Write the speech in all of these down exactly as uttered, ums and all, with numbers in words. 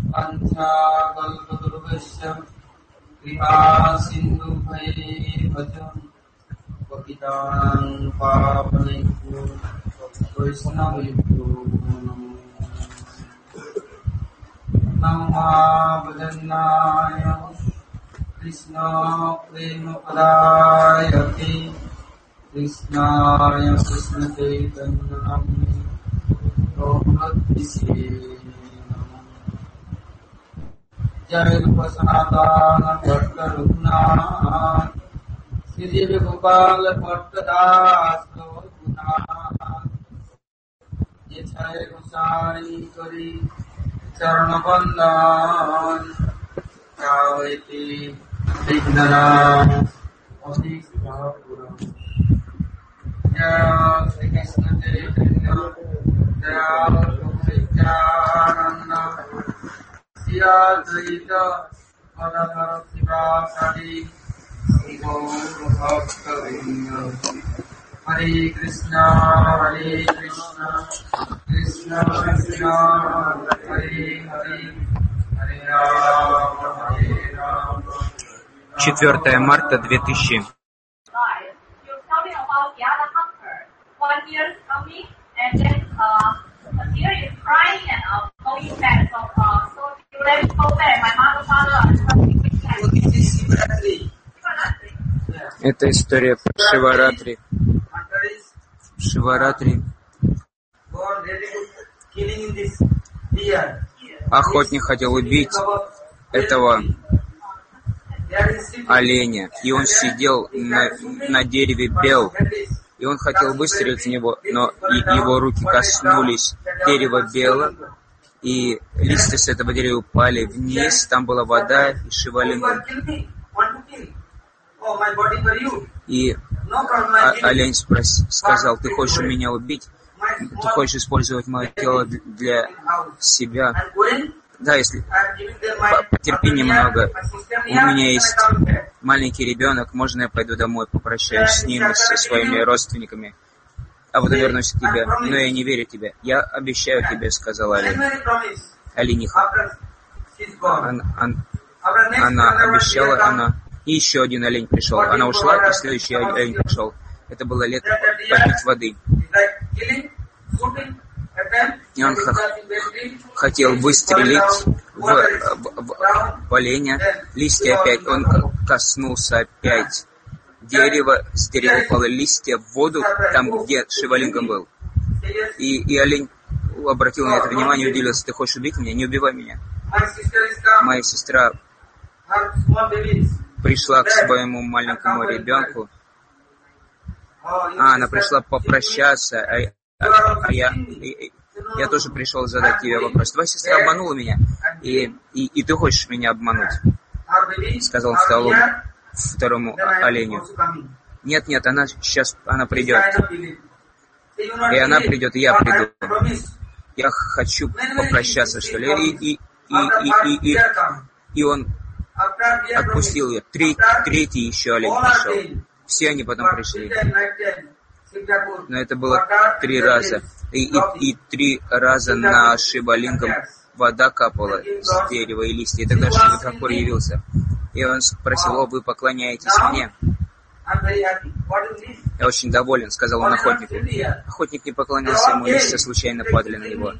Ancha-kalpatarubhasya kripa sindhu-bhaivacha pakitānaṁ pāvanebhyo vaishnavebhyo namo bhajannāya Krishna prema-padāyate Krishnāya Krishna Chaitanya Namne Prabhupada Jai Rupa Sanatana Bhatta Raghunath Sri Devi Gopala Bhatta Das Raghunath Jai Gosai Kari Charana Bandhan Kaveti Vighnara Adhikapura Jai Sri Krishna Chaitanya Jai Nityananda Advaita Madhava Sivasadi Gaur-Bhakta-Vrinda Hare Krishna Hare Krishna Krishna Krishna Hare Hare Hare Rama Hare Rama. четвёртое марта две тысячи. Это история про Шиваратри. Шиваратри. Охотник хотел убить этого оленя, и он сидел на, на дереве бел, и он хотел выстрелить в него, но и его руки коснулись дерева бела, и листья с этого дерева упали вниз, там была вода и Шивалинга. И олень спрос... сказал: ты хочешь меня убить? Ты хочешь использовать мое тело для себя? Да, если потерпи немного. У меня есть маленький ребенок, можно я пойду домой, попрощаюсь с ним, со своими родственниками, а потом вернусь к тебе. Но я не верю тебе. Я обещаю тебе, сказала олень. Олениха. Она, она, она обещала, она... И еще один олень пришел. Она ушла, и следующий олень пришел. Это было лето попить воды. И он хотел выстрелить в, в, в, в оленя. Листья опять. Он коснулся опять дерева. С дерева упали листья в воду, там, где Шивалингам был. И, и олень обратил на это внимание и удивился: ты хочешь убить меня? Не убивай меня. Моя сестра пришла к своему маленькому ребенку. А, она пришла попрощаться, а, а, а я, и, я тоже пришел задать тебе вопрос. Твоя сестра обманула меня, и, и, и ты хочешь меня обмануть? Сказал он второму, второму оленю. Нет, нет, она сейчас, она придет. И она придет, и я приду. Я хочу попрощаться, что ли. И, и, и, и, и, и, и он отпустил ее. Три, третий еще олень пришел. Все они потом пришли. Но это было три раза. И, и, и три раза на Шивалингам вода капала с дерева и листья. И тогда Шива Тхакур явился. И он спросил: о, вы поклоняетесь мне? Я очень доволен, сказал он охотнику. Охотник не поклонился ему, листья случайно падали на него.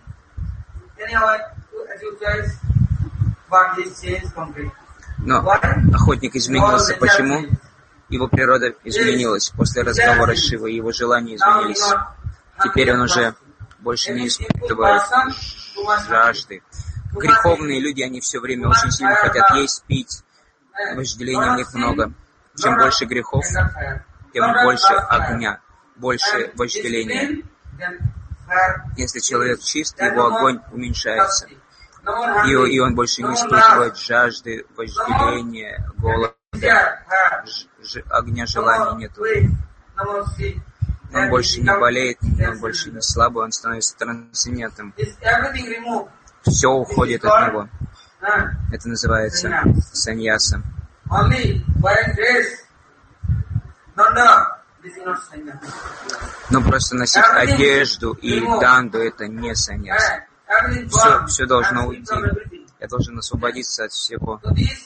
Но охотник изменился. Почему? Его природа изменилась после разговора с Шивой, его желания изменились. Теперь он уже больше не испытывает жажды. Греховные люди, они все время очень сильно хотят есть, пить. Вожделения у них много. Чем больше грехов, тем больше огня, больше вожделения. Если человек чист, его огонь уменьшается. И, и он больше не испытывает жажды, вожделения, голода, ж, огня желания нету. Он больше не болеет, он больше не слабый, он становится трансцендентным. Все уходит от него. Это называется саньяса. Но просто носить одежду и данду — это не саньяса. Все, все должно уйти. Я должен освободиться от всего.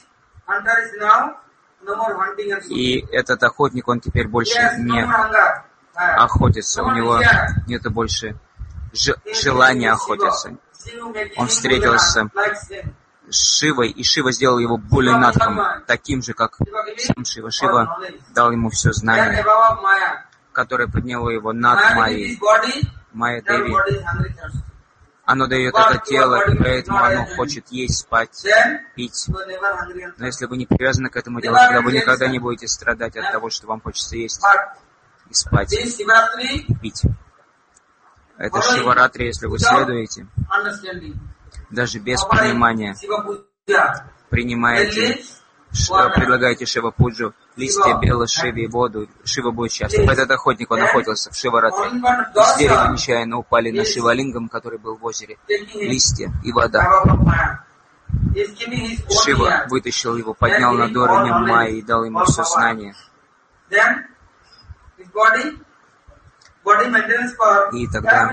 И этот охотник, он теперь больше не охотится. У него нет больше ж- желания охотиться. Он встретился с Шивой, и Шива сделал его Булинатхом, таким же, как сам Шива. Шива дал ему все знание, которое подняло его над Майей. Майя Деви. Оно дает это тело, и поэтому оно хочет есть, спать, пить. Но если вы не привязаны к этому делу, тогда вы никогда не будете страдать от того, что вам хочется есть и спать, и пить. Это Шиваратри, если вы следуете, даже без понимания, принимаете, предлагаете Шива Пуджу, листья белой Шиве и воду, Шива будет счастлив. Этот охотник, он охотился в Шиваратри. С дерева нечаянно упали на Шивалингам, который был в озере, листья и вода. Шива вытащил его, поднял над уровнем Майи и дал ему все знание. И тогда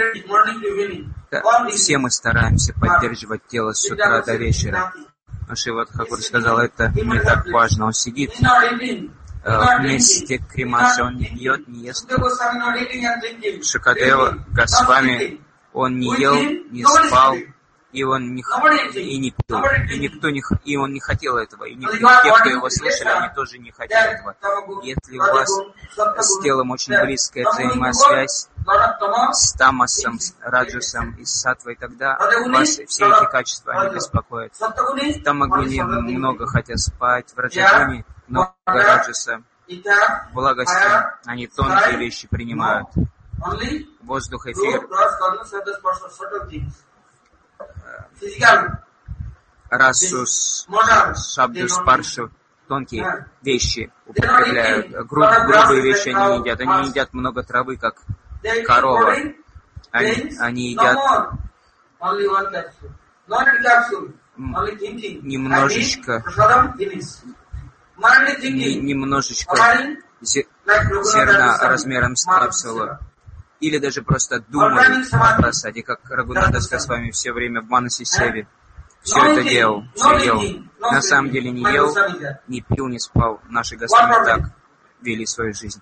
все мы стараемся поддерживать тело с утра до вечера. Но Шива Тхакур сказал, это не так важно. Он сидит э, вместе кремации, он не пьет, не ест. Шукадева Госвами, он не ел, не спал, и он не, и не пил. И никто не, и он не хотел этого. И никто, те, кто его слышали, они тоже не хотели этого. Если у вас с телом очень близкая взаимосвязь с тамасом, с раджасом и с саттвой, тогда вас все эти качества они беспокоят. В тамагуне много хотят спать, в раджагуне много раджаса, благости, они тонкие вещи принимают. Воздух, эфир, расу, шабду, спаршу, тонкие вещи употребляют. Груб, грубые вещи они не едят. Они едят много травы, как корова. Они, они едят немножечко, немножечко зерна размером с капсулу. Или даже просто думают о просаде, как Рагунатаска с вами все время в Манаси Севе. Все это делал, все ел. На самом деле не ел, не пил, не спал. Наши Господи так вели свою жизнь.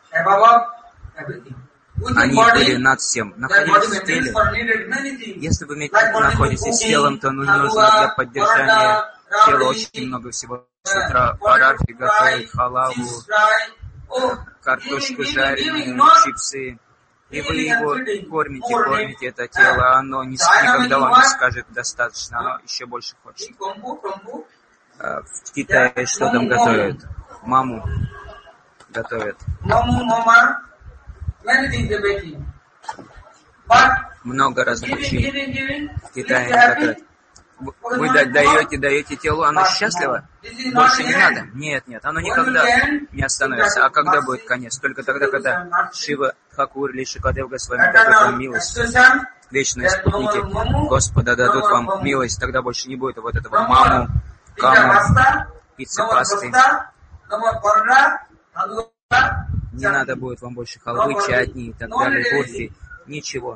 Они были над всем. Находясь в теле, если вы находитесь с телом, то нужно для поддержания тела очень много всего. С утра парарфи готовить, халаву, картошку жареную, чипсы. И вы его кормите, кормите это тело, оно не, никогда вам не скажет достаточно, оно еще больше хочет. В Китае что там готовят? Маму готовят. Много разных вещей в Китае готовят. Вы даете, даете телу, оно счастливо? Больше не надо? Нет, нет, оно никогда не остановится. А когда будет конец? Только тогда, когда Шива Тхакур или Шукадев Госвами дадут вам милость. Вечные спутники Господа дадут вам милость, тогда больше не будет вот этого маму, каму, пиццы, пасты. Не надо будет вам больше халвы, чатни и так далее, бурфи. Ничего.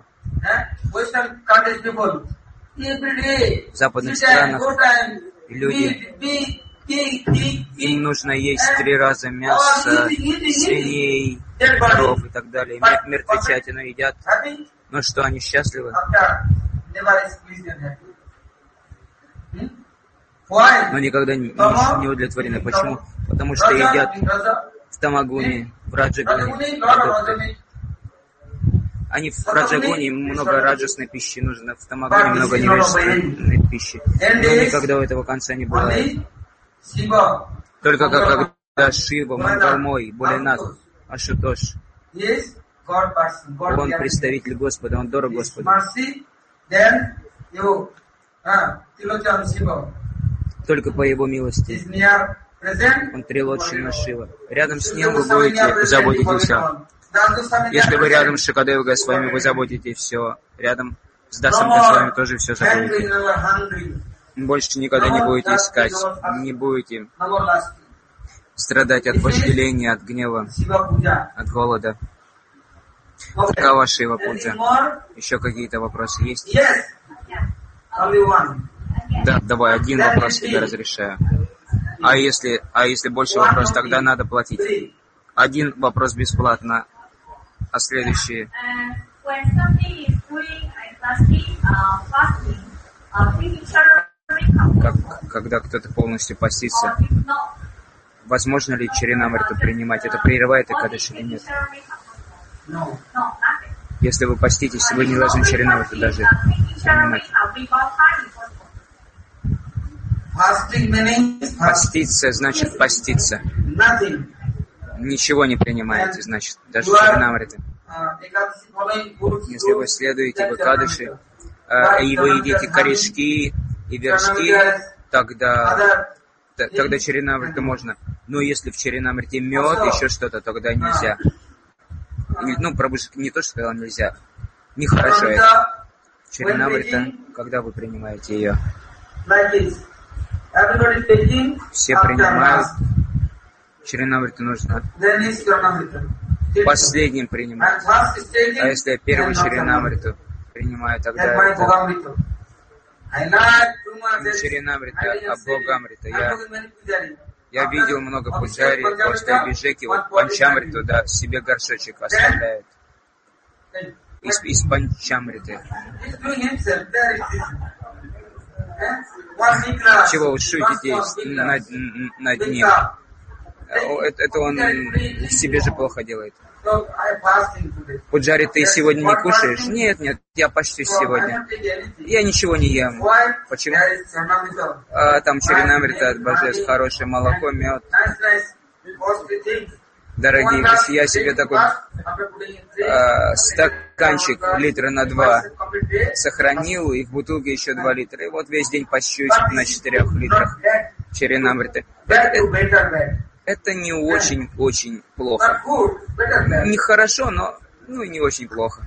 В западных странах люди, им нужно есть три раза мясо, свиней, коров и так далее. Мертвечатину едят. Ну что, они счастливы? Но никогда не, не, не удовлетворены. Почему? Потому что едят в тамагуне, в раджагуне. Они в раджагуне много раджасной пищи нужно, в тамагуне много невежественной пищи. Но никогда у этого конца не бывает. Только как, когда Шива, Мангалмой, Булинат, Ашутош, он представитель Господа, он дорог Господу. Только по его милости. Он Трилочина Шива. Рядом с ним вы будете заботитесь о... Если вы рядом с Шукадевой Госвами, вы заботите все. Рядом с Дасом Госвами тоже все заботите. Больше никогда не будете искать, не будете страдать от вожделения, от гнева, от голода. Такова Шива Пуджа. Еще какие-то вопросы есть? Да, давай, один вопрос тебе разрешаю. А если, а если больше вопросов, тогда надо платить. Один вопрос бесплатно, а следующие... Как, когда кто-то полностью постится, возможно ли Чаринамриту принимать? Это прерывает Экадаши или нет? Если вы поститесь, вы не должны Чаринамриту даже принимать. Поститься значит поститься. Ничего не принимаете, значит, даже Чаринамриты. Если вы следуете в Экадаши, э, и вы едите корешки и вершки, тогда, т- тогда Чаринамриты можно. Но если в Чаринамрите мед, еще что-то, тогда нельзя. Ну, Прабхуджи не то, что сказал нельзя. Нехорошо это. Чаринамрита, когда вы принимаете ее? Все принимают. Чаринамриту нужно последним принимать. А если я первый Чаринамриту принимаю, тогда это не Чаринамрита, а Бхогамрита. Я, я видел много пуджари после Абхижеки, вот Панчамриту, да, себе горшочек оставляют. Из, из Панчамриты. Чего вы шутите над, над ним? Это, это он себе же плохо делает. Пуджари, ты сегодня не кушаешь? Нет, нет, я постюсь сегодня. Я ничего не ем. Почему? А, там Чаринамрита от божеств, хорошее молоко, мед. Дорогие друзья, я себе такой а, стаканчик литра на два сохранил, и в бутылке еще два литра. И вот весь день пощусь на четырех литрах Чаринамриты. Это, это не очень-очень плохо. Не хорошо, но ну и не очень плохо.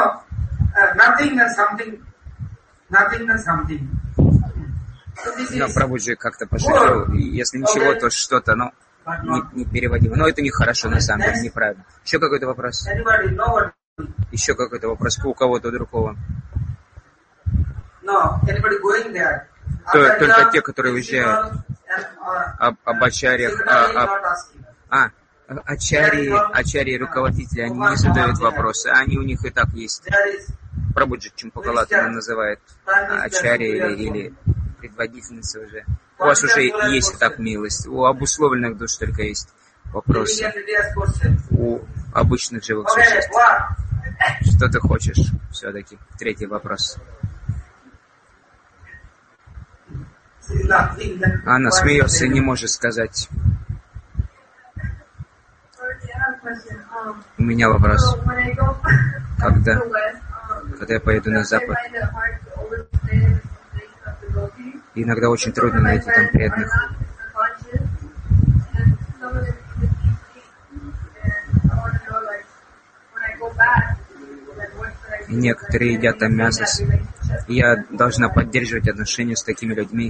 Но Прабхуджи как-то пошутил, если ничего, то что-то, но не, не переводимо. Но это нехорошо, на самом деле, неправильно. Еще какой-то вопрос? Еще какой-то вопрос у кого-то другого? То, только те, которые уезжают. Об, об ачарьях, а, а, а, ачарьи, ачарьи руководители, они не задают вопросы, они у них и так есть. Прабхуджи Чампакалата называет ачарьи или, или предводительницы уже. У вас уже есть и так милость. У обусловленных душ только есть вопросы. У обычных живых существ. Что ты хочешь все-таки? Третий вопрос. Она смеется и не может сказать. У меня вопрос. Когда, когда я поеду на Запад, иногда очень трудно найти там преданных. И некоторые едят там мясо. И я должна поддерживать отношения с такими людьми.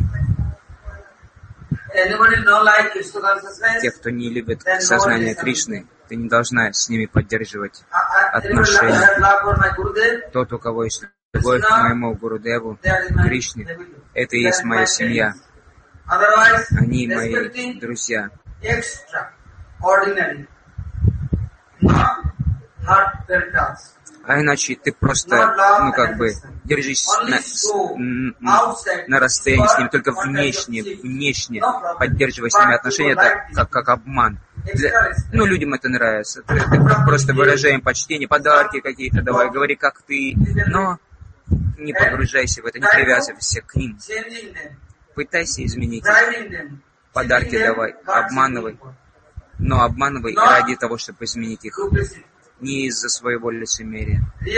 Те, кто не любит сознание Кришны, ты не должна с ними поддерживать отношения. Тот, у кого есть любовь к моему Гурудеву, Кришне, это и есть моя семья. Они мои друзья. А иначе ты просто, ну как бы, держись на, на, на расстоянии с ним, только внешне, внешне поддерживай с ними отношения, это как, как обман. Для, ну, людям это нравится. Ты, ты просто выражаем почтение, подарки какие-то давай, говори как ты, но не погружайся в это, не привязывайся к ним. Пытайся изменить их. Подарки давай, обманывай, но обманывай ради того, чтобы изменить их. Не из-за своего лицемерия.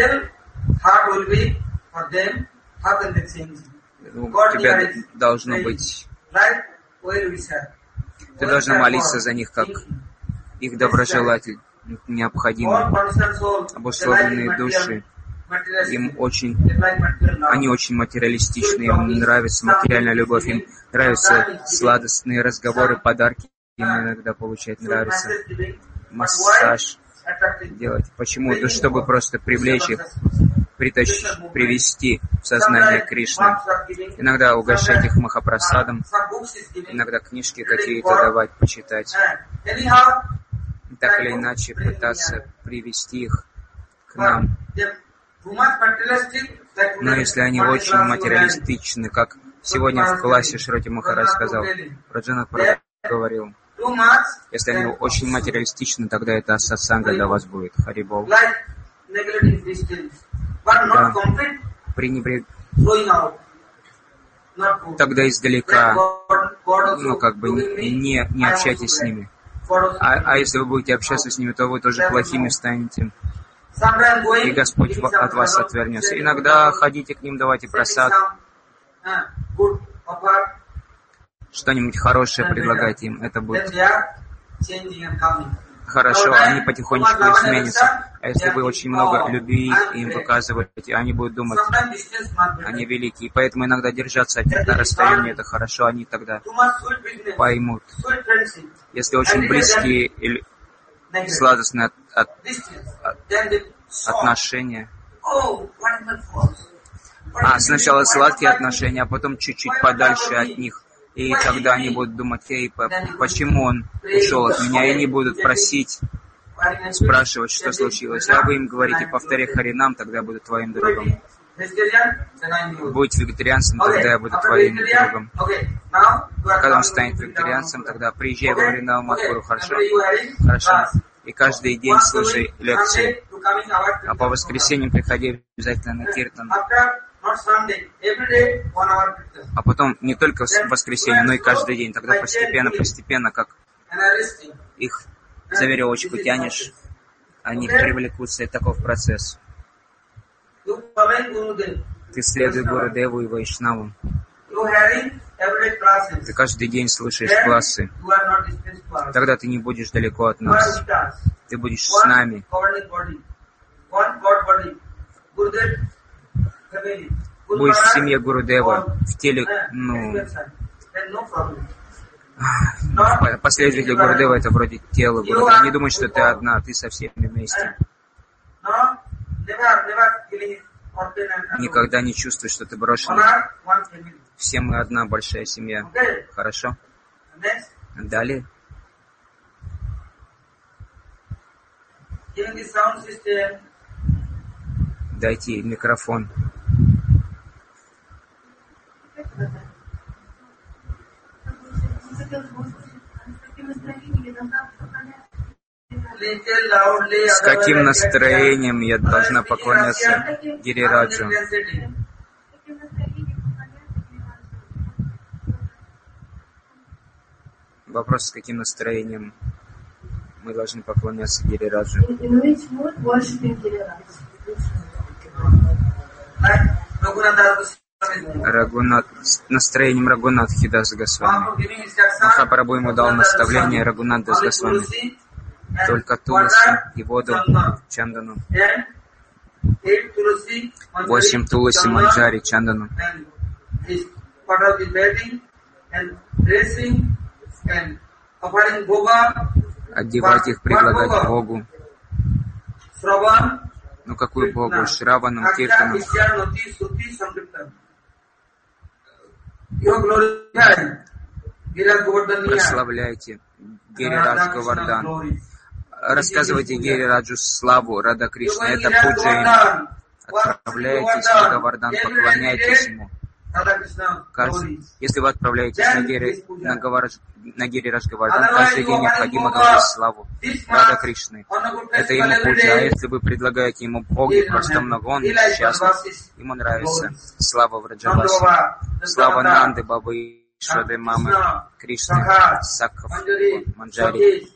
У тебя должно быть... Ты должна молиться за них, как их доброжелатель. Необходимы обусловленные души. Им очень... Они очень материалистичны, им нравится материальная любовь, им нравятся сладостные разговоры, подарки. Им иногда получать нравится массаж делать. Почему? Да чтобы просто привлечь их. притащ, привести в сознание Кришны. Иногда угощать их махапрасадом, иногда книжки какие-то давать, почитать. Так или иначе пытаться привести их к нам. Но если они очень материалистичны, как сегодня в классе Шроти Махарадж сказал, Раджанат говорил, если они очень материалистичны, тогда это сатсанга для вас будет. Харибол. Да. Пренебрег... Тогда издалека, ну как бы не, не общайтесь с ними. А, а если вы будете общаться с ними, то вы тоже плохими станете. И Господь от вас отвернется. Иногда ходите к ним, давайте просад. Что-нибудь хорошее предлагайте им. Это будет хорошо. Они потихонечку изменятся. А если вы очень много любви им выказываете, они будут думать, они великие. Поэтому иногда держаться от них на расстоянии, это хорошо. Они тогда поймут. Если очень близкие или сладостные от, от, от, отношения. А, сначала сладкие отношения, а потом чуть-чуть подальше от них. И тогда они будут думать, эй, почему он ушел от меня, и они будут просить, спрашивать, что случилось. А вы им говорите, повтори Харинам, тогда я буду твоим другом. Будь вегетарианцем, тогда я буду твоим другом. Когда он станет вегетарианцем, тогда приезжай в Вриндаvan Мадхуру, хорошо? Хорошо. И каждый день слушай лекции. А по воскресеньям приходи обязательно на киртан. А потом не только в воскресенье, но и каждый день. Тогда постепенно-постепенно, как их за веревочку тянешь, они привлекутся, и таков процесс. Ты следуй Гурудеву и Вайшнаву. Ты каждый день слушаешь классы. Тогда ты не будешь далеко от нас. Ты будешь с нами. Будешь в семье Гурудева, в теле, ну... Последователи Гурудева — это вроде тела Гурудева. Не думай, что ты одна, ты со всеми вместе. Никогда не чувствуй, что ты брошен. Все мы одна большая семья. Хорошо? Далее. Дайте микрофон. С каким настроением я должна поклоняться Гирираджу? Вопрос, с каким настроением мы должны поклоняться Гирираджу? Рагунат, с настроением Рагунатхи Дас Госвами. Махапрабху ему дал наставление Рагунат Дас Госвами. Только туласи и воду чандану. Восемь туласи манджари чандану. Одевать их, предлагать Богу. Ну какую Богу? Шраванам, Киртанам. Прославляйте Гирираджа Говардан. Рассказывайте Гирираджу славу Рада Кришна. Это пуджа. Отправляйтесь на Говардан, поклоняйтесь ему. Каждый, если вы отправляетесь на, Гири, на, Говар, на Гирирадж Говардан, каждый день необходимо говорить славу Рада Кришны. Это ему пуджа. А если вы предлагаете ему боги, просто много, он счастлив. Ему нравится слава Враджаваси. Слава Нанды, Бабы, Шады, Мамы, Кришны, Сакхов, Манджари.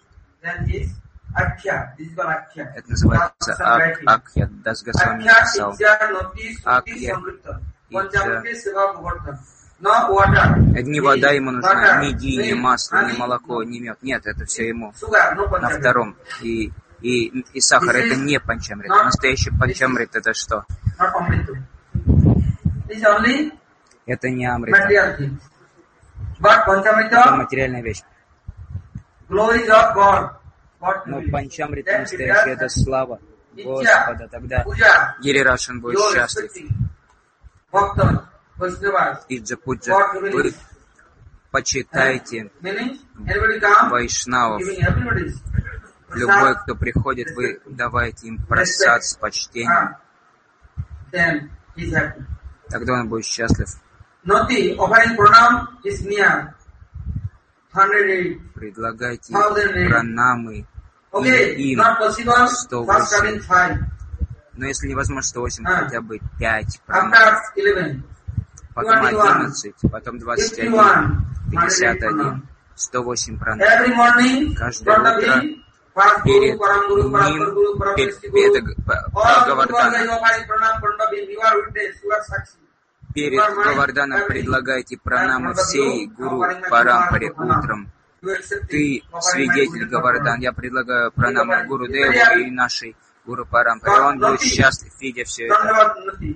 Это называется Ак, Акья. Дас Госвами написал. Акья. Не вода ему нужна, ни ги, ни масло, ни молоко, ни мед. Нет, это все ему на втором. И, и, и сахар — это не панчамрит. Настоящий панчамрит — это что? Это не амрита. Это материальная вещь. Но панчамрита настоящая — это слава Господа, тогда Гирирадж, он будет счастлив. Иджа Пуджа, вы почитайте вайшнавов. Любой, кто приходит, вы давайте им просад с почтением. Тогда он будет счастлив. Предлагайте пранамы им сто восемь. Но если невозможно сто восемь, хотя бы пять пранам. Потом одиннадцать, потом двадцать один, пятьдесят один, сто восемь пранам. Каждое утро перед ним, перед, перед Говарданом, перед Говарданом предлагайте пранамы всей Гуру Парампаре утром. Ты свидетель, Говардан, я предлагаю пранамы Гуру Деву и нашей Гуру Парампаре. Он будет счастлив, видя все это.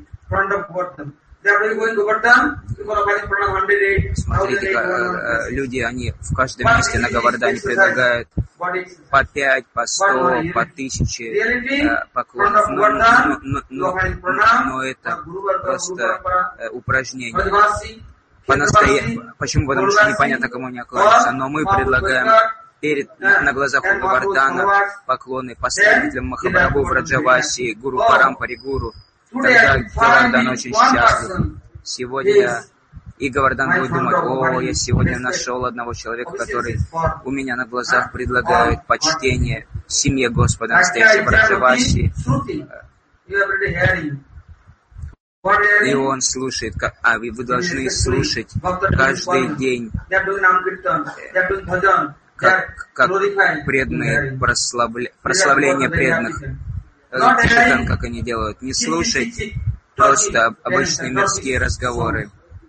Смотрите, как, люди, они в каждом месте на Говардане предлагают по пять, по сто, по тысяче э, поклонов. Но, но, но, но, но это просто э, упражнение. По-настоя... Почему? Потому что непонятно, кому не кланяться. Но мы предлагаем перед, на, на глазах у Говардана поклоны последователям Махапрабху, Враджаваси, Гуру Парампаре, Гуру. Тогда Говардан очень счастлив. Сегодня и Говардан будет думать: о, я сегодня нашел одного человека, который у меня на глазах предлагает почтение семье Господа, настоящей Враджаваси. И он слушает, как, а вы, вы должны слушать каждый день, как, как преданные прославля, прославление преданных. Читан, как они делают. Не слушать просто обычные мирские разговоры,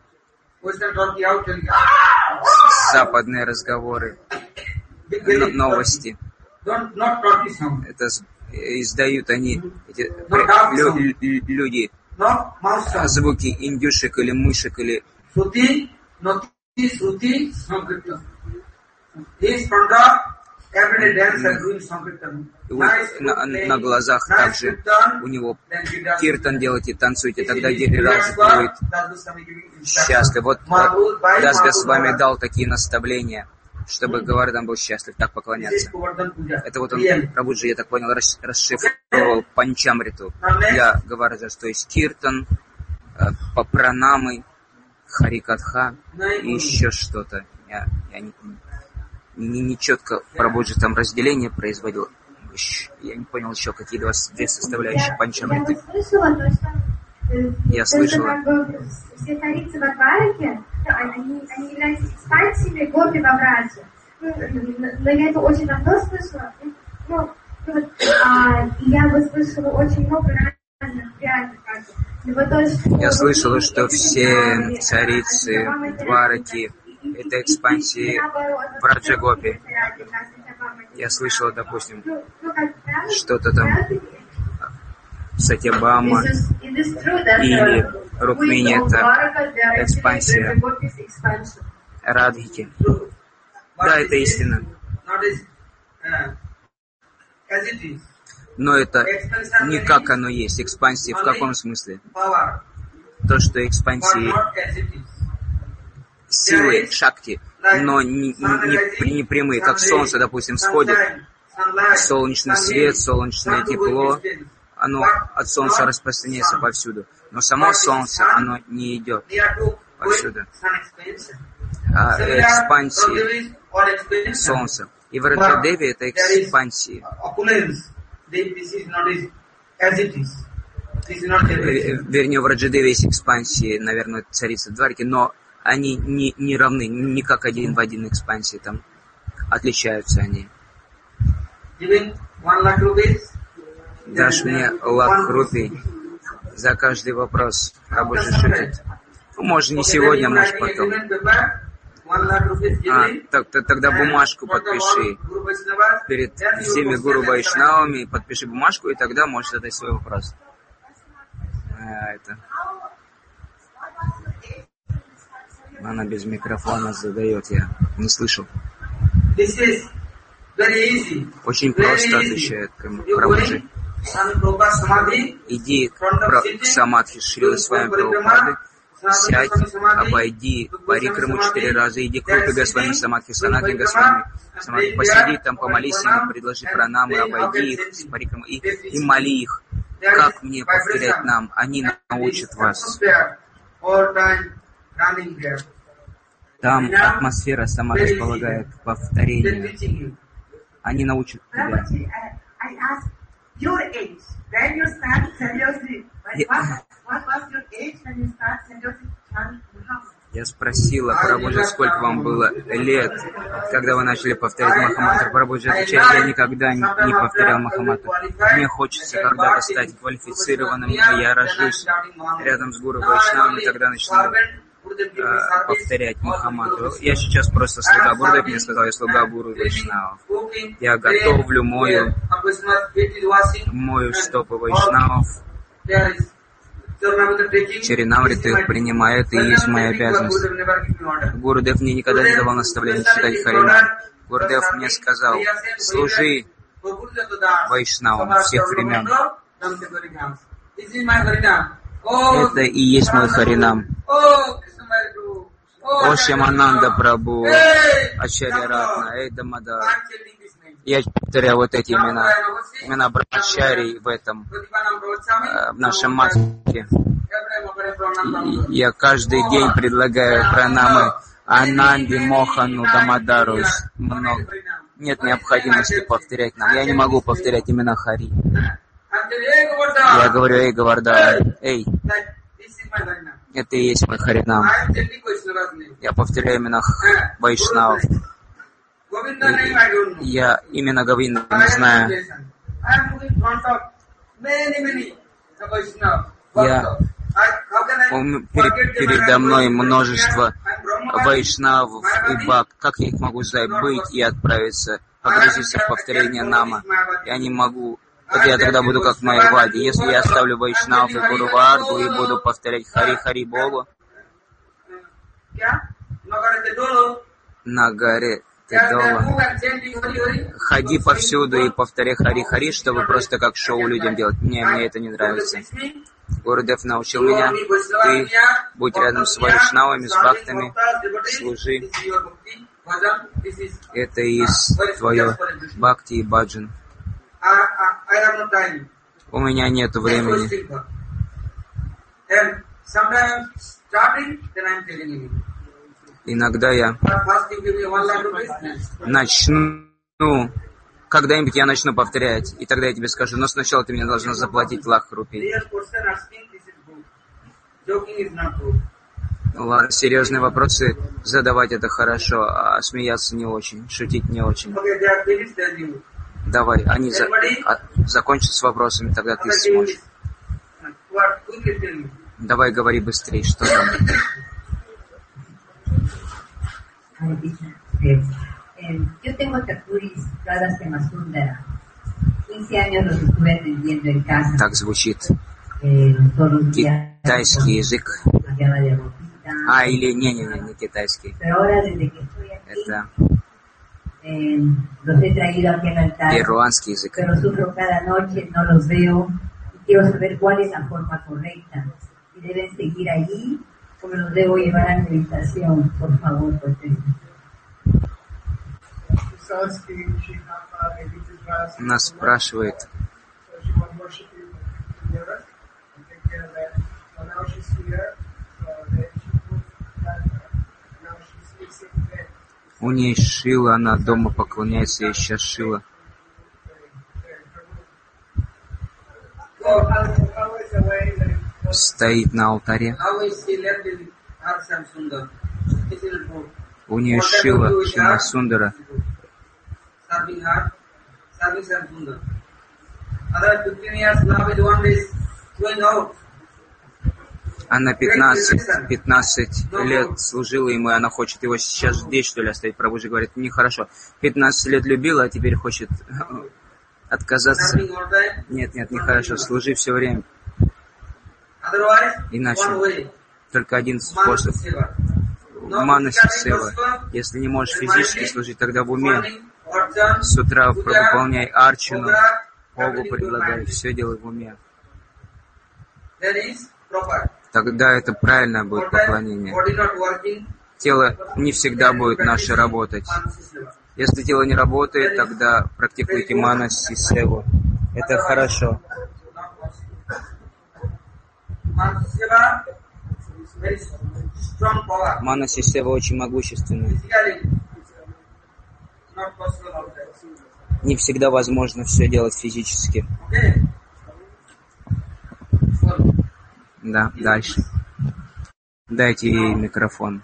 западные разговоры, новости. Это издают они, эти лю, люди, звуки индюшек или мышек или... На, на глазах также у него киртан делайте, танцуйте, тогда Гирирадж будет счастлив. Вот Дас Госвами дал такие наставления, чтобы Говардан был счастлив, так поклоняться. Это вот он, Прабхуджи, я так понял, расшифровал Панчамриту для Говарджа, то есть киртан, пранамы, харикатха и еще что-то. Я, я не помню. Не, не четко Прабхуджи там разделение производил. Я не понял еще, какие два, две составляющие Панчамриты. Я слышала, то, что я слышала. Как бы, все царицы в Адвараке, они, они являются экспансиями гопи в Абразе. Но я это очень давно слышала. Ну, вот, а, я бы слышала очень много разных приятных качеств. Я слышала, что все царицы Двараки — это экспансии Браджа-гопи. Я слышала, допустим, что-то там Сатьябама или Рукмини — это экспансия Радхики. Да, это истина. Но это не как оно есть. Экспансии в каком смысле? То, что экспансии силы, шакти, но не, не, не прямые, как солнце, допустим, сходит, солнечный свет, солнечное тепло, оно от солнца распространяется повсюду, но само солнце, оно не идет повсюду. А экспансии солнца. И Враджадеви — это экспансии. Вернее, в Раджадеве есть экспансии, наверное, царица Дварки, но они не, не равны, не как один в один экспансии, там отличаются они. Дашь мне лак рупий за каждый вопрос. Прабхуджи шутит. Ну, может, не сегодня, может, потом. А, так, так, тогда бумажку подпиши. Перед всеми гуру вайшнавами подпиши бумажку, и тогда можешь задать свой вопрос. А, это... Она без микрофона задает, я не слышал. Очень просто отвечает Прабхуджи. Иди к, к самадхи Шрилы Свами Прабхупады, сядь, обойди парикраму четыре раза, иди к Рупе Госвами Самадхи, Санатхи Госвами Самадхи, посиди там, помолись им, предложи пранамы, обойди их с парикраму и, и моли их. Как мне повторять нам? Они научат вас. Там атмосфера сама располагает к повторению. Они научат тебя. Я спросила Прабхуджи, сколько вам было лет, когда вы начали повторять Махамантру. Прабхуджи отвечает, я никогда не, не повторял Махамантру. Мне хочется когда-то стать квалифицированным, и я рожусь рядом с Гуру Вайшнавом, и тогда начну э, повторять Махамантру. Я сейчас просто слуга Гурудев, мне сказал, я слуга Гуру Вайшнава. Я готовлю, мою, мою стопы Вайшнавов. Чаринамриты их принимаю, это и есть моя обязанность. Гурудев мне никогда не давал наставления читать Харинам. Гурудев мне сказал, служи Вайшнавам всех времен. Это и есть мой Харинам. О Шьямананда Прабху, Ачарья Ратна, Эй Дамодар. Я повторяю вот эти имена, имена Брахмачарий в этом, э, в нашем матхе. Я каждый день предлагаю пранамы Ананде, Мохану, Дамодару. Много. Нет необходимости повторять нам. Я не могу повторять имена Хари. Я говорю, эй, Гаварда, эй, это и есть мой Харинам. Я повторяю имена Вайшнавов. Я именно Говинда не знаю. Я, передо мной множество вайшнавов и бхакт. Как я их могу забыть и отправиться, погрузиться в повторение нама? Я не могу. Это я тогда буду как Майявади. Если я оставлю вайшнавов и Гуру Варгу и буду повторять Хари-Хари Болу на горе Тедола, ходи повсюду и повторяй Хари-Хари, чтобы просто как шоу людям делать. Мне, мне это не нравится. Гурудев научил меня, ты будь рядом с вайшнавами, с бхактами, служи. Это и есть твое бхакти и баджан. У меня нет времени. Иногда я начну, когда-нибудь я начну повторять, и тогда я тебе скажу, но сначала ты мне должна заплатить лах рупий. Ладно, серьезные вопросы задавать это хорошо, а смеяться не очень, шутить не очень. Давай, они за... а, закончат с вопросами, тогда ты сможешь. Давай, говори быстрее, что там. Yo tengo Thakuris Radha Semasundara. quince años los estuve atendiendo en casa. Так звучит Eh, todos los días. китайский язык. Cambiaba de ropita. А, или не-не-не, не китайский. Pero ahora desde que estoy aquí, Это eh, los he traído aquí al altar. перуанский язык. Pero sufro cada noche, no los veo. Y quiero saber cuál es la forma correcta. Si deben seguir allí o me los debo llevar a meditación, por favor, porque... Нас спрашивает, у нее шила, она дома поклоняется, ей сейчас шила. Стоит на алтаре. У нее шила, Шьяма Сундара. Она пятнадцать, пятнадцать лет служила ему, и она хочет его сейчас здесь, что ли, оставить. Прабхуджи говорит, нехорошо. пятнадцать лет любила, а теперь хочет отказаться. Нет, нет, нехорошо. Служи все время. Иначе только один способ. Манаси сева. Если не можешь физически служить, тогда в уме. С утра выполняй арчану, Богу предлагай, все делай в уме. That is proper. Тогда это правильное будет поклонение. Body not working, Тело не всегда будет наше работать. Если тело не работает, тогда практикуйте манаси севу. Это хорошо. Manasseva very strong power. Манаси сева очень могущественна. Physically not possible also. Не всегда возможно все делать физически. Okay. So, Да, дальше. Дайте ей микрофон.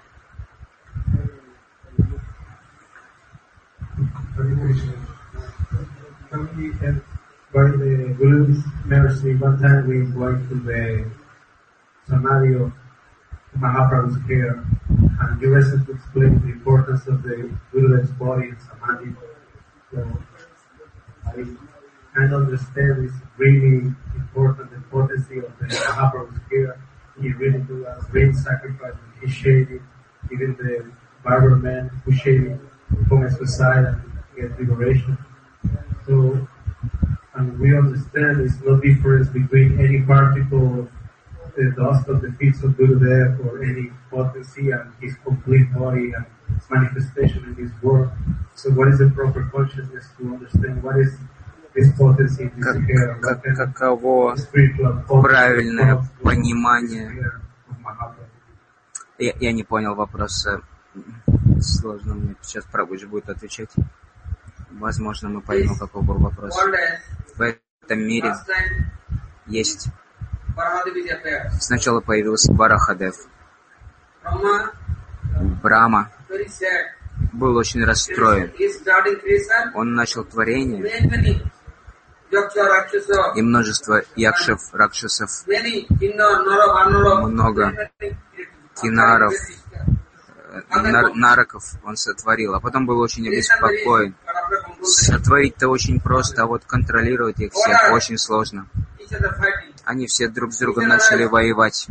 By the Guru's mercy, one time we went to the Samadhi of Mahaprabhu's care, and you recently explained the importance of the Guru's body and Samadhi. So I kind of understand it's really important, the potency of the Mahaprabhu's care. He really do a great sacrifice when he shaved it, even the barber man who shaved it from his side and get liberation. So, and we understand there's no difference between any particle of the dust of the feet of Gurudev or any potency and his complete body and manifestation in this world. So what is the proper consciousness to understand what is this potency, this Как, care, как, what kind каково of spiritual potency, правильное what is the понимание? care of Mahaprabhu? Я, я не понял вопроса. Сложно мне сейчас Прабхуджи будет отвечать. Возможно, мы поймем, какой был вопрос. world has В этом мире last time есть... Paramadevi appears. Сначала появился Варахадев. Brahma Брахма very sad. был очень расстроен. He is starting creation. Он начал творение, Many, many Yaksha, Rakshasa, и множество якшев, ракшасов, many Kinnar, Nara, Vanara, много many, many кинаров, created. нар- нароков он сотворил. А потом был очень обеспокоен. Сотворить-то очень просто, а вот контролировать их всех очень сложно. Each other fighting. Они все друг с другом начали воевать.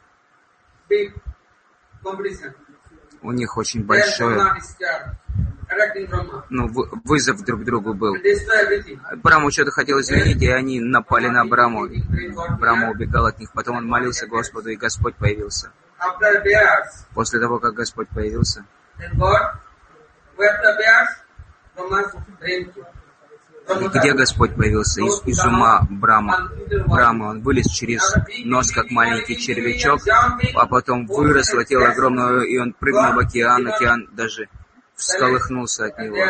Big competition. У них очень Then большое, Brahma discharged, attacking Brahma. ну, вы- вызов друг другу был. And destroy everything. Браму что-то хотел изменить, и они напали на Браму. Брама убегал от них. Потом он молился Господу, и Господь появился. After bears, После того, как Господь появился, then God, where the bears, Brahma's dream. и где Господь появился? Из, из ума Брама. Брама, он вылез через нос, как маленький червячок, а потом выросло тело огромное, и он прыгнул в океан, океан даже всколыхнулся от него.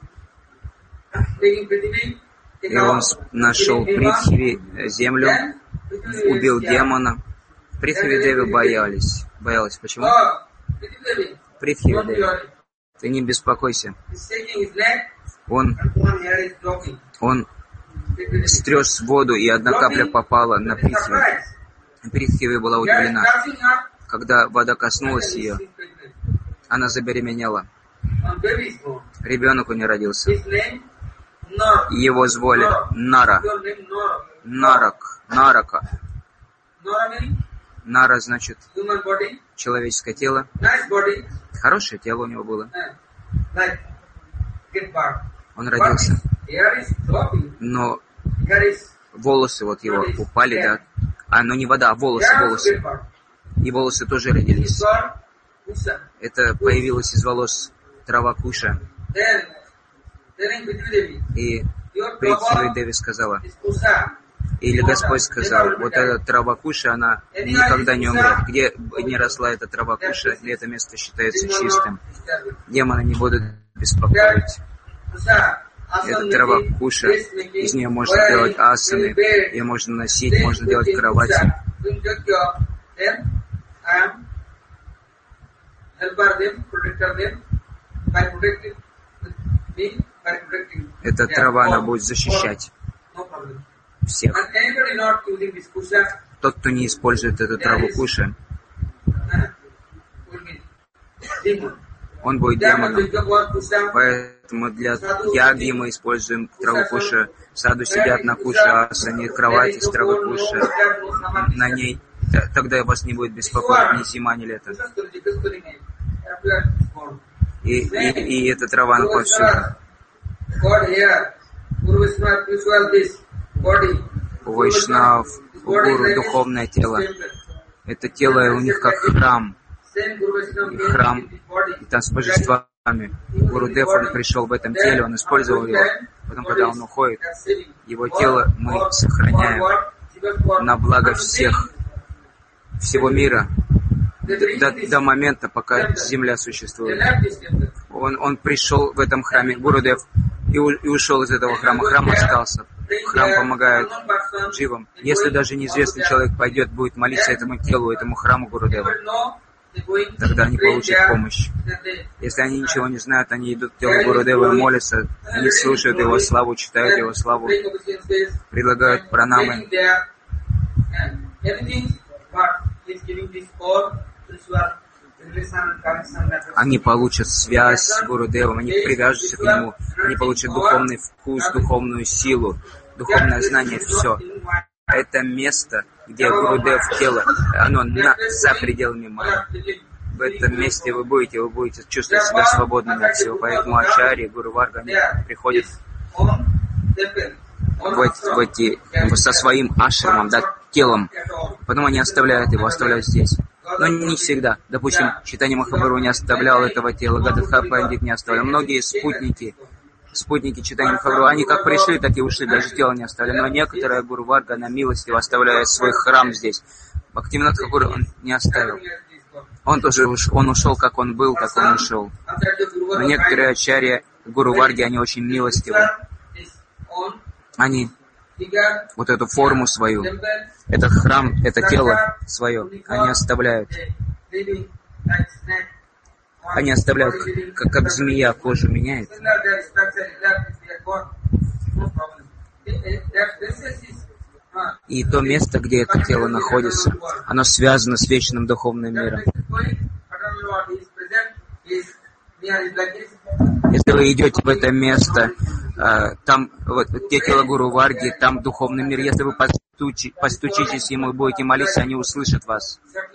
Taking Prithvi, И он с- нашел Притхиви, э, землю, убил демона. Притхиви Деви боялись. Боялась. Почему? Oh, Prithvi, Притхиви don't be Деви, worried. ты не беспокойся. He's shaking his leg, Он, and one hair is dropping. он Prithvi, стряс воду, и одна капля попала на Притхиви. surprise. Притхиви была They are удивлена. catching up, Когда вода and коснулась then he ее, sees Prithvi. она забеременела. On baby's born. Ребенок у нее родился. His name, Nara. Его звали Нара. Your name, Nara. Нарак. Нарака. Nara meaning Нара значит human body, человеческое тело. nice body, Хорошее тело у него было. eh, like get birth. Он родился. But hair is dropping. Но Hair is волосы вот его упали, да. А, ну не вода, а волосы, hair is волосы. get birth. И волосы тоже It's родились. called Kusa. Это появилось из волос трава Куша. Then, telling Prithvi Devi, И your Притхиви trava Деви сказала, is Kusa. или Господь сказал, вот эта трава Куша, она никогда не умрет. Где бы ни росла эта трава Куша, это место считается чистым. Демоны не будут беспокоить. Это трава Куша, из нее можно делать асаны, ее можно носить, можно делать кровати. Эта трава, она будет защищать всех. Тот, кто не использует эту траву Куша, он будет демоном. Поэтому для яги мы используем траву Куша. В саду сидят на Куша асане, кровати с травы Куша. На ней т- тогда вас не будет беспокоить ни зима, ни лето. И, и, и эта трава, она повсюду. У вайшнав, у гуру духовное тело. Это тело у них как храм. И храм, и там с божествами. Гурудев, он пришел в этом теле, он использовал его. Потом, когда он уходит, его тело мы сохраняем на благо всех, всего мира. До, до момента, пока Земля существует. Он, он пришел в этом храме, Гурудев, и, у, и ушел из этого храма. Храм остался. Храм помогает дживам. Если даже неизвестный человек пойдет, будет молиться этому телу, этому храму Гурудева, тогда они получат помощь. Если они ничего не знают, они идут к телу Гурудева и молятся, они слушают его славу, читают его славу, предлагают пранамы. Они получат связь с Гурудевом, они привяжутся к нему, они получат духовный вкус, духовную силу, духовное знание, все. Это место, где Гурудев тело, оно на, за пределами мира. В этом месте вы будете, вы будете чувствовать себя свободными от всего. Поэтому Ачарьи, Гуру Варга, они приходят в эти, в эти, со своим ашрамом, да, телом. Потом они оставляют его, оставляют здесь. Но не всегда. Допустим, Чайтанья Махапрабху не оставлял этого тела, Гададхар Пандит не оставлял. Многие спутники, спутники Чайтаньи Махапрабху, они как пришли, так и ушли, даже тело не оставили. Но некоторые Гуру Варга на милостиво оставляет свой храм здесь. Бхактивинод Тхакур он не оставил. Он тоже ушел, он ушел, как он был, так он ушел. Но некоторые ачарьи Гуру Варги, они очень милостивы. Они вот эту форму свою, этот храм, это тело свое, они оставляют. Они оставляют, как, как змея кожу меняет. И то место, где это тело находится, оно связано с вечным духовным миром. Если вы идете в это место, там, вот, где тело Гуру Варги, там духовный мир. Если вы постучи, постучитесь ему и будете молиться, они услышат вас.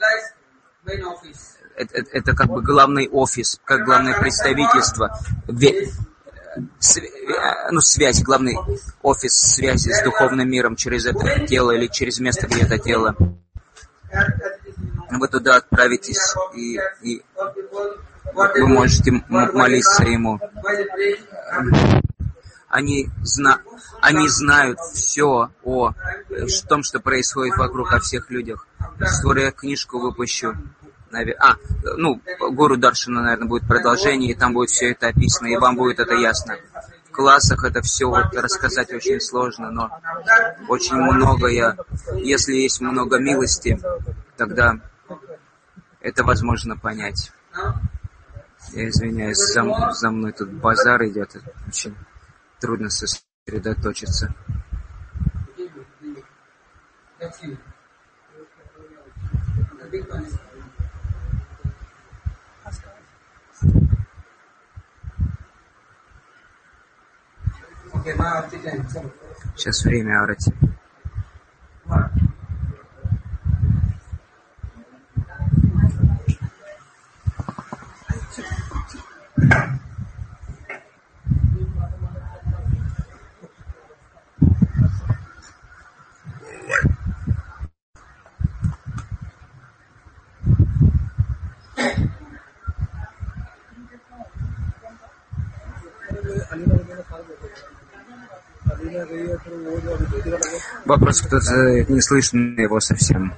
Это, это, это как бы главный офис, как главное представительство, ве, св, ну, связь, главный офис связи с духовным миром через это тело или через место, где это тело. Вы туда отправитесь, и, и вы можете молиться ему. Они, зна... Они знают все о том, что происходит вокруг, о всех людях. Скоро я книжку выпущу. А, ну, Гуру Даршана, наверное, будет продолжение, и там будет все это описано, и вам будет это ясно. В классах это все вот рассказать очень сложно, но очень многое, если есть много милости, тогда это возможно понять. Я извиняюсь, за, за мной тут базар идет, очень трудно сосредоточиться. Сейчас время арати. Вопрос кто-то задает, не слышно его совсем.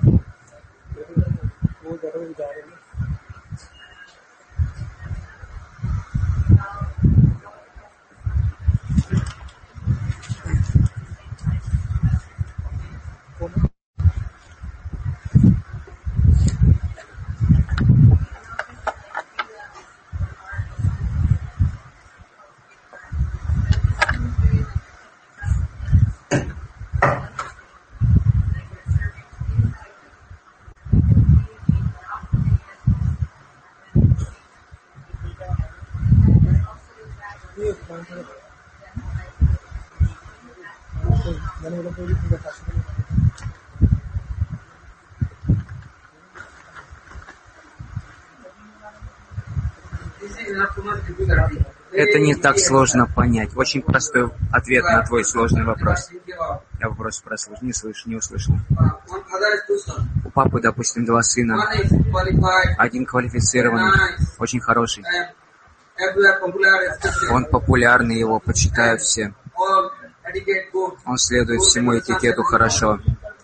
Это не так сложно понять. Очень простой ответ на твой сложный вопрос. Я вопрос спросил, не слышу, не услышал. Uh, one father has two sons. У папы, допустим, два сына. One is qualified, Один квалифицированный, очень хороший. and everywhere popular, especially Он популярный, его почитают все. all etiquette good. Он следует всему этикету хорошо.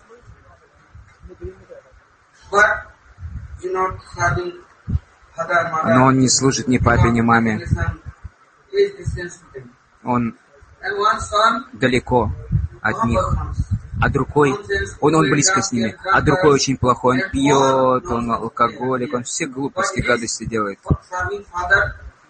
But you not serving father, mother. Но он не служит ни папе, ни маме. Is distance to them. Он And one son, далеко от них. А другой, он, он близко с ними. А другой очень плохой. Он пьет, он алкоголик, он все глупости, гадости делает. serving father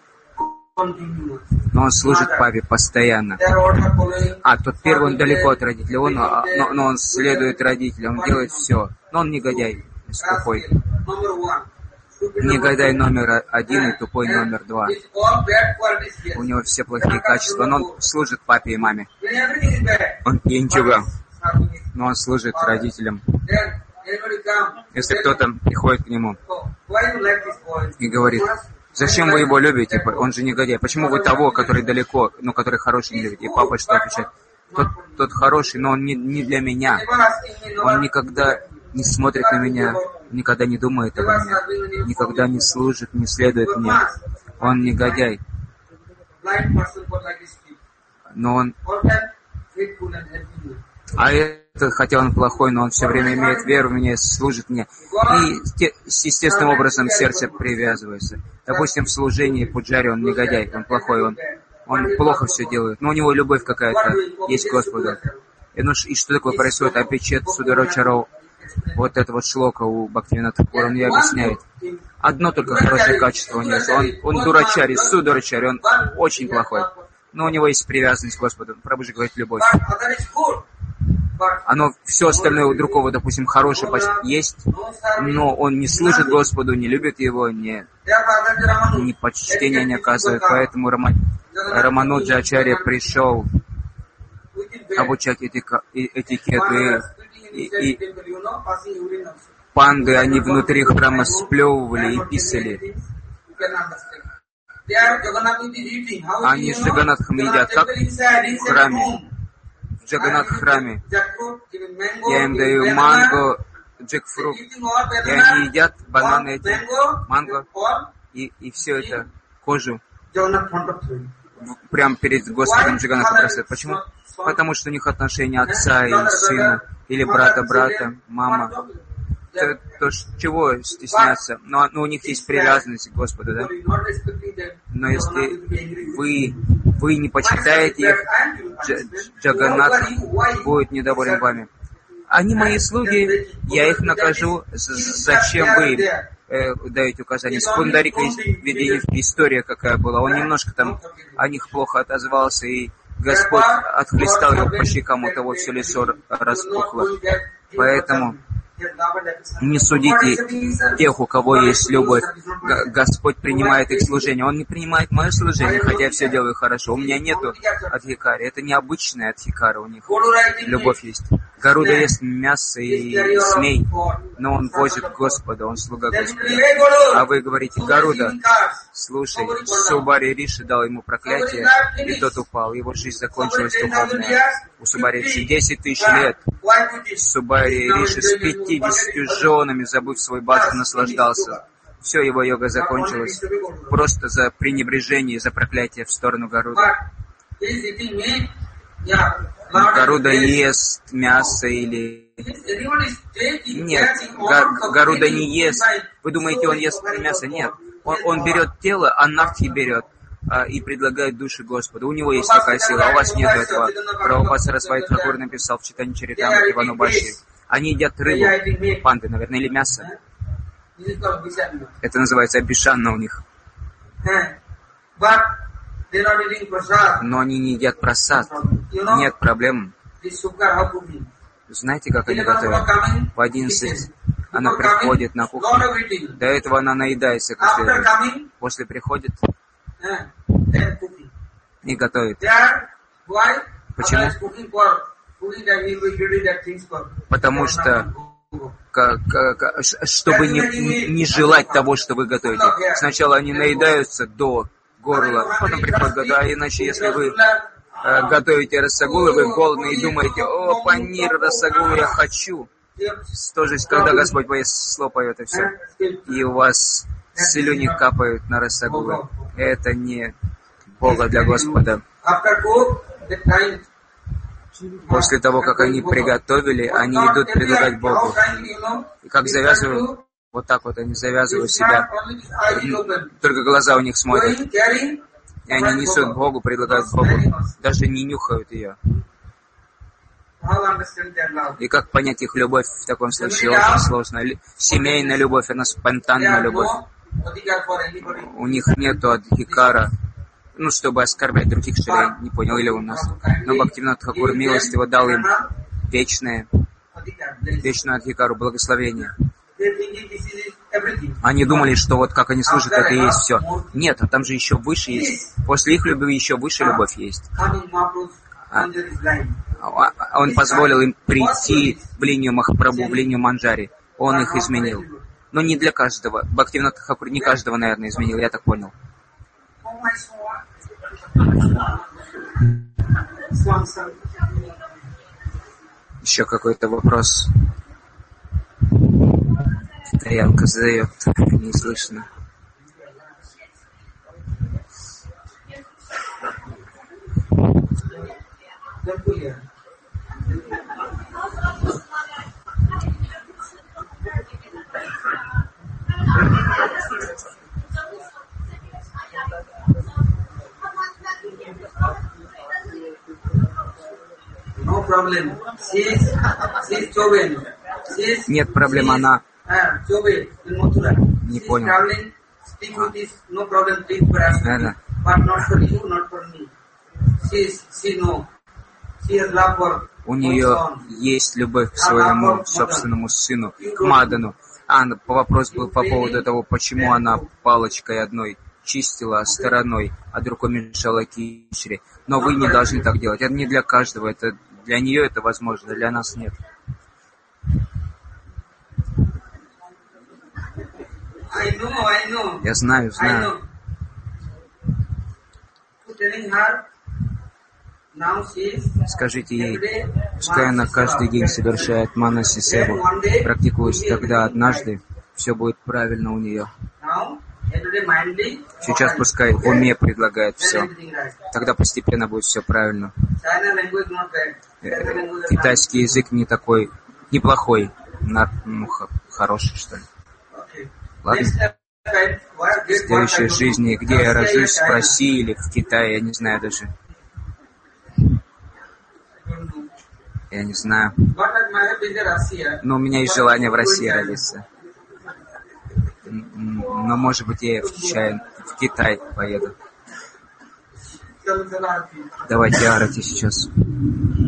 continuous. Но он служит папе постоянно. Their order following. А тот первый, он далеко от родителей. Он, а, но, но он следует родителям, он делает все. Но он негодяй, тупой. Number one. Негодяй номер один и тупой номер два. It's all bad qualities here. У него все плохие качества, но он служит папе и маме. When everything is bad, Он пьянчуга, serving it. но он служит родителям. Then anybody come. Если кто-то приходит к нему So, why you like this boy? и говорит, зачем вы его любите, он же негодяй, почему вы того, который далеко, но который хороший, не любите? И папа что отвечает? Тот, тот хороший, но он не, не для меня. Never asking me, Он never никогда не смотрит на меня, никогда не думает обо мне, никогда не служит, не следует мне. Он негодяй, blind person but like this kid. но он... All time faithful and helping you. А этот, хотя он плохой, но он все время имеет веру в меня, служит мне. И те- с естественным образом сердце привязывается. Допустим, в служении пуджари он негодяй, он плохой, он, он плохо все делает. Но у него любовь какая-то есть к Господу. И, ну, ш- и что такое происходит? Апичет Сударочаров, вот это вот шлока у Бхактивинода Тхакура, он ей объясняет. Одно только хорошее качество у него. Он, он дурачари, сударачари, он очень плохой. Но у него есть привязанность к Господу. Прабхуджи говорит любовь. But other is good. But Оно, все остальное у другого, допустим, хорошее почти есть, no serving. но он не служит Господу, не любит его, не, Their father is Ramanu. ни почтения не оказывает. Поэтому Рама, Рамануджа Ачарья пришел Which is bad. обучать этика- и- этикету. И, Spitting и, inside и temple, you know, passing urine also. панды, они внутри храма сплевывали и писали. You can understand. They are Jagannath is eating. How is Они he, с you know? Джаганнатхом едят. Как Temple inside, в inside храме, room. в Джаганнат-храме. Jackfruit, give mango, Я им give даю banana. манго, джекфрут, Eating all и banana, они едят бананы all эти, mango, манго, all и, и все это, кожу, Jagannath front of him. прямо перед Господом Джаганатом бросают. Почему? Потому что у них отношения отца и сына, или брата-брата, мама. То, то ж- чего стесняться? Но, но у них есть привязанность к Господу, да? Но если вы, вы не почитаете их, Дж- Джаганнат будет недоволен вами. Они мои слуги, я их накажу. З- Зачем вы им э, даете указания? С Пундарикой видели история какая была. Он немножко там о них плохо отозвался, и Господь отхлестал его по щекам, у того все лицо р- распухло. Поэтому не судите тех, у кого есть любовь. Г- Господь принимает их служение. Он не принимает мое служение, хотя я все делаю хорошо. У меня нету адхикари. Это необычная адхикара у них. Любовь есть. Гаруда ест мясо и змей, но он возит Господа, он слуга Господа. А вы говорите, Гаруда, слушай, Субари Риши дал ему проклятие, и тот упал. Его жизнь закончилась духовная. У Субари Риши десять тысяч лет. Субари Риши с пятьюдесятью женами, забыв свой бхакти, наслаждался. Все, его йога закончилась. Просто за пренебрежение, за проклятие в сторону Гаруда. Гаруда ест мясо или... Нет, Га- Гаруда не ест. Вы думаете, он ест мясо? Нет. Он, он берет тело, анархи берет а, и предлагает души Господу. У него есть такая сила, а у вас нет этого. Прабхупада Сарасвати Тхакур написал в читании Чаритамрити Ивану Баши. Они едят рыбу, панды, наверное, или мясо. Это называется абишанна у них. Но они не едят прасад. Нет проблем. Знаете, как они готовят? В одиннадцать она приходит на кухню. До этого она наедается, как следует. После приходит и готовит. Почему? Потому что, как, как, чтобы не, не желать того, что вы готовите. Сначала они наедаются до горла, потом приходит года, а иначе, если вы э, готовите рассагулы, вы голодны и думаете: о, панир, рассагулу я хочу. Тоже, когда Господь слопает это все, и у вас слюни капают на рассагулы, это не Бога для Господа. После того, как они приготовили, они идут предлагать Богу. И как завязывают, вот так вот они завязывают себя, только глаза у них смотрят. И они несут Богу, предлагают Богу, даже не нюхают ее. И как понять их любовь в таком случае очень сложно. Семейная любовь, она спонтанная любовь. У них нету адхикара, ну, чтобы оскорблять других, что ли, я не понял, или у нас. Но Бхактивинод Тхакур милостиво дал им вечное, вечную адхикару, благословение. Они думали, что вот как они служат, это и есть все. Нет, а там же еще выше есть. После их любви еще выше любовь есть. А, он позволил им прийти в линию Махапрабху, в линию Манджари. Он их изменил. Но не для каждого. Бхактивинод Тхакур не каждого, наверное, изменил, я так понял. Еще какой-то вопрос. Стоянка задает. Не слышно. Нет проблем, она... Не понял. А. У нее есть любовь к своему собственному сыну, к Мадану. А вопрос был по поводу того, почему она палочкой одной чистила стороной, а другой мешала кишре. Но вы не должны так делать. Это не для каждого. Это для нее это возможно, для нас нет. Я знаю, знаю. Скажите ей, пускай она каждый день совершает манаси севу, практикуясь, тогда однажды все будет правильно у нее. Сейчас пускай в уме предлагает все, тогда постепенно будет все правильно. Китайский язык не такой, неплохой, ну, хороший, что ли. Ладно? В следующей жизни, где я рожусь, в России или в Китае, я не знаю даже. Я не знаю. Но у меня есть желание в России родиться. Но, может быть, я в, Китай, в Китай поеду. Давайте арати сейчас.